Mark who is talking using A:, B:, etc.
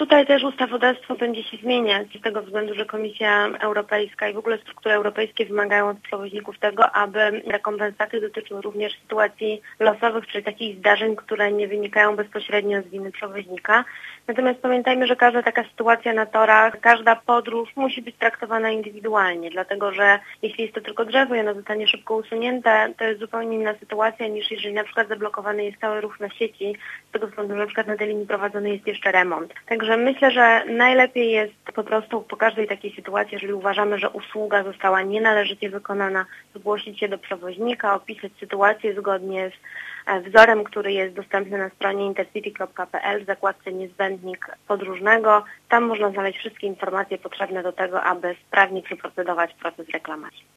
A: tutaj też ustawodawstwo będzie się zmieniać z tego względu, że Komisja Europejska i w ogóle struktury europejskie wymagają od przewoźników tego, aby rekompensaty dotyczyły również sytuacji losowych, czyli takich zdarzeń, które nie wynikają bezpośrednio z winy przewoźnika. Natomiast pamiętajmy, że każda taka sytuacja na torach, każda podróż musi być traktowana indywidualnie, dlatego że jeśli jest to tylko drzewo i ono zostanie szybko usunięte, to jest zupełnie inna sytuacja niż jeżeli na przykład zablokowany jest cały ruch na sieci, z tego względu, że na przykład na tej linii prowadzony jest jeszcze remont. Także myślę, że najlepiej jest po prostu po każdej takiej sytuacji, jeżeli uważamy, że usługa została nienależycie wykonana, zgłosić się do przewoźnika, opisać sytuację zgodnie z wzorem, który jest dostępny na stronie intercity.pl w zakładce Niezbędnik podróżnego. Tam można znaleźć wszystkie informacje potrzebne do tego, aby sprawnie przeprocedować proces reklamacji.